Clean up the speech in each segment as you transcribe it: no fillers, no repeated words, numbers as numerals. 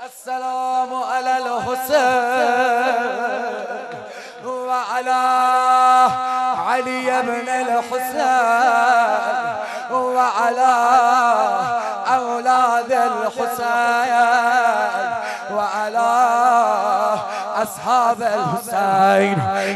السلام على الحسين وعلى علي بن الحسين وعلى أولاد الحسين وعلى أصحاب الحسين.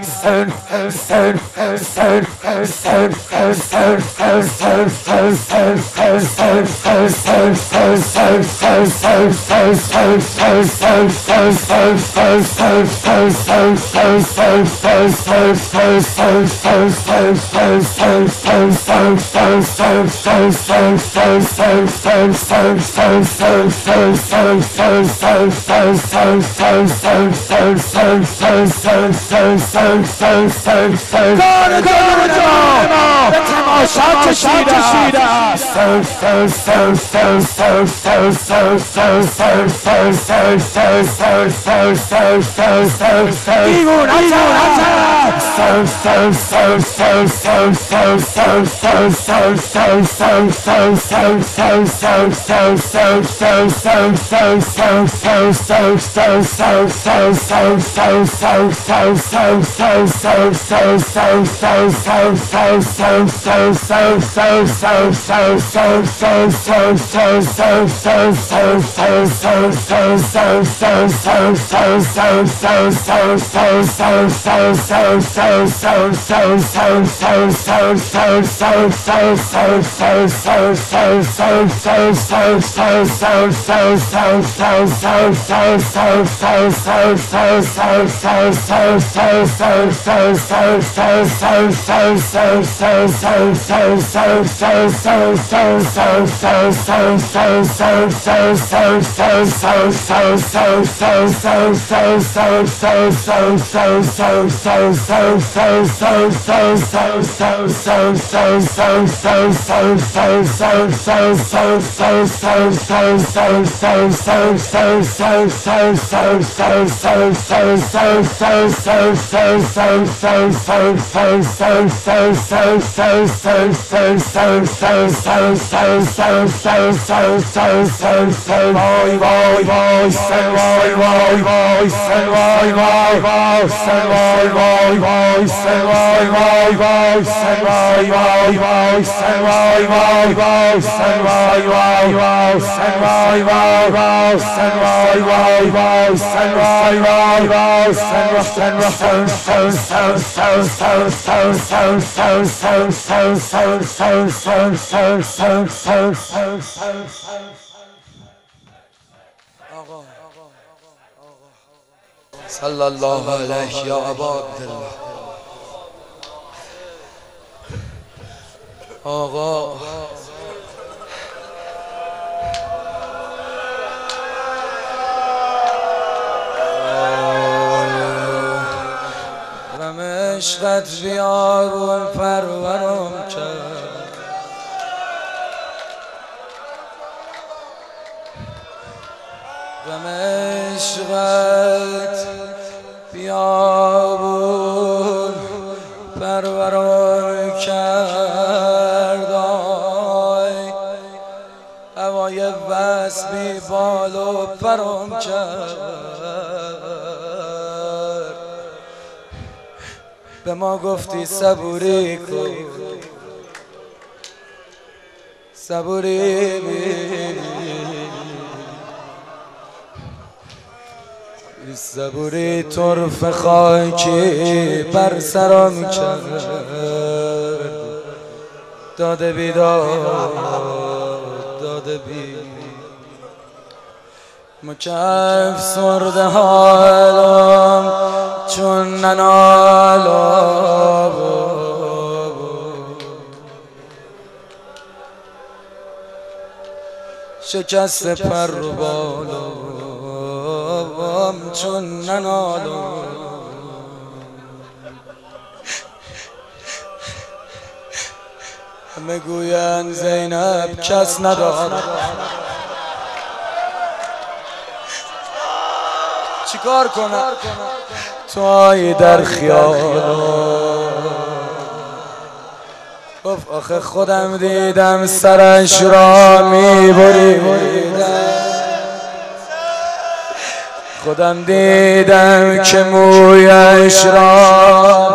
صلى الله عليه يا أبا عبد الله. آقا غم عشقت بیابون پرورم کرد، غم عشقت بیابون پرورم کرد، هوای وصل بال و پرم کرد. به ما گفتی صبوری کن، صبوری صبوری طرف خاکی بر سرم کرد، داده بیداد داده بی مکف سرده حالم چون ننالم، شکست پر و بالم چون ننالم. همه گویند زینب کس ندارد، چیکار کنم توی در خیال؟ گفت آخه خودم دیدم سرش را میبریدم، خودم دیدم که مویش را